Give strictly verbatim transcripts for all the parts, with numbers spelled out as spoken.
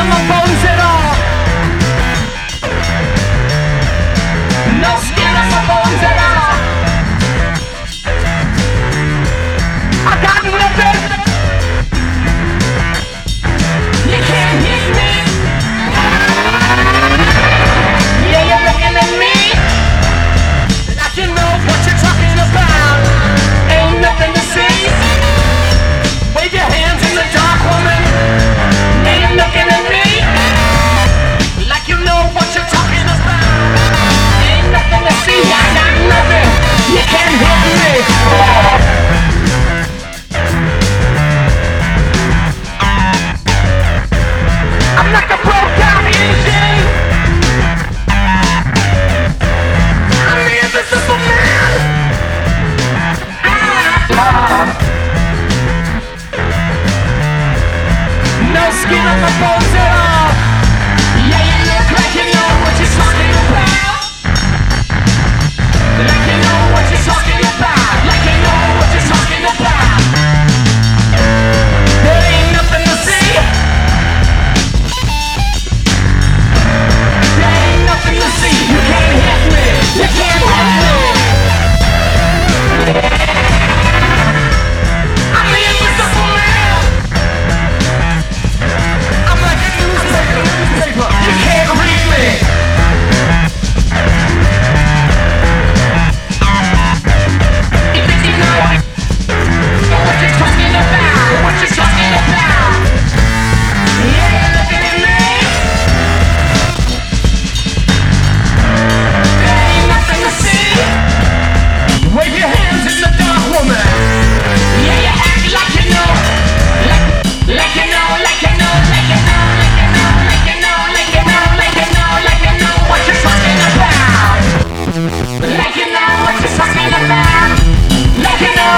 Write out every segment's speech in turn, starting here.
on my bones at all. No skin on my bones at all. I got nothing. You can't hit me. Yeah, you're looking at me like you know what you're talking about. Ain't nothing to see. Wave your hands in the dark, woman. Yeah, you're looking at me like you know what you're talking about. Ain't nothing to see. I got nothing. You can't hit me. I'm like a broke down engine. I'm the invisible man. Ah. No skin on my bones at all. Yeah, you look like you know what you're talking about. Like you know what you're talking about. Like you know what you're talking about. There ain't nothing to see. There ain't nothing to see. You can't hit me. You can't hit me. I'm the invisible man. I'm like a newspaper, newspaper. You can't read me. You think you know what you're talking about? What you're talking about? Yeah, you're looking at me. There ain't nothing to see. Wave your hands in the dark, woman. Yeah, you act like you know. Like, like you know, like you know, like you know, like you know, like you know, like you know, like you know, like you know what you're talking about. Like you know what you're talking about. Like you know.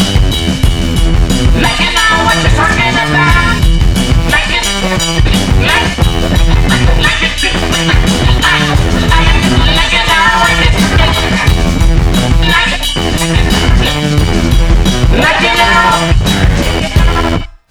Like you know what you're talking about. Like you, like.